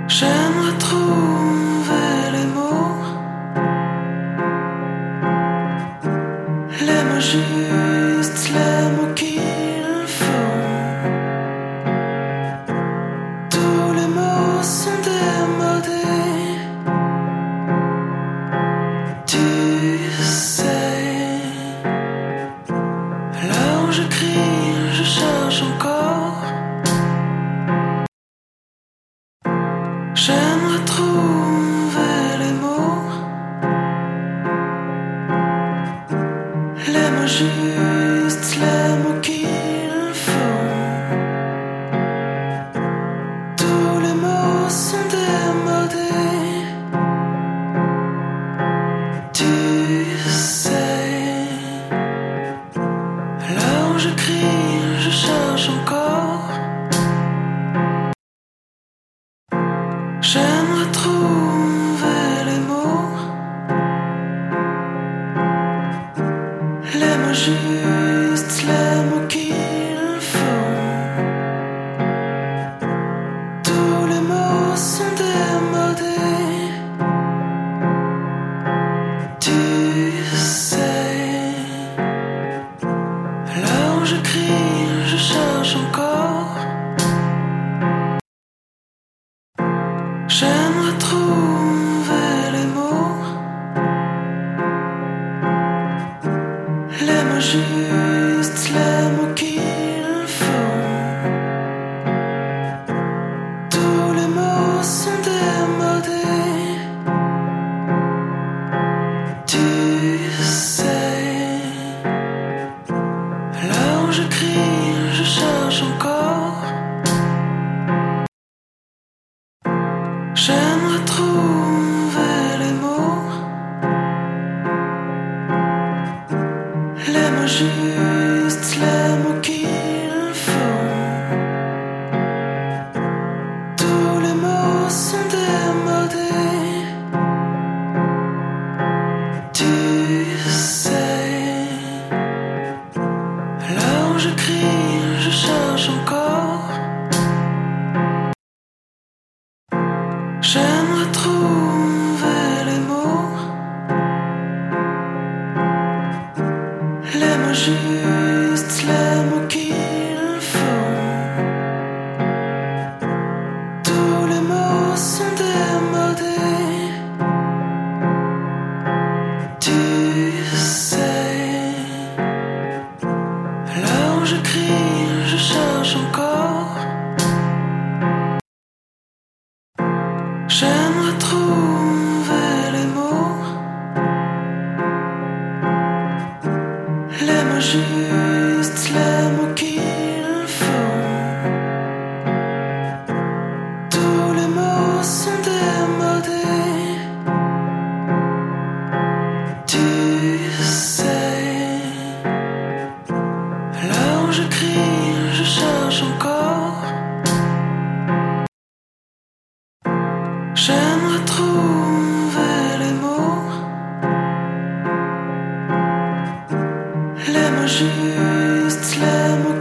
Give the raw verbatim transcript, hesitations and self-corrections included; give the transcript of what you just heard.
J'aimerais trouver les mots, les mots justes, les mots qu'il faut. Tous les mots sont démodés, tu sais. Là où je crie, je cherche encore. J'aimerais trouver les mots, les mots justes, les mots qu'il faut. Tous les mots sont démodés, tu sais. Là où je crie, je cherche encore. J'aimerais trouver les mots, les mots justes, les mots qu'il faut. Tous les mots sont démodés, tu sais. Là où je crie, je cherche encore. J'aimerais trouver les mots, les mots justes, les mots qu'il faut. Tous les mots sont démodés, tu sais. Là où je crie, je cherche encore. J'aimerais trouver les mots, les mots justes, les mots qu'il faut. Tous les mots sont démodés, tu sais. Là où je crie, je cherche encore. J'aimerais trouver les mots, les mots justes, les mots qu'il faut. Tous les mots sont démodés, tu sais. Là où je crie, je cherche encore. J'aimerais trouver les mots, les mots justes, les mots qu'il faut. Tous les mots sont démodés, tu sais. Là où je crie, je cherche encore. J'aimerais trouver les mots, les mots justes, les mots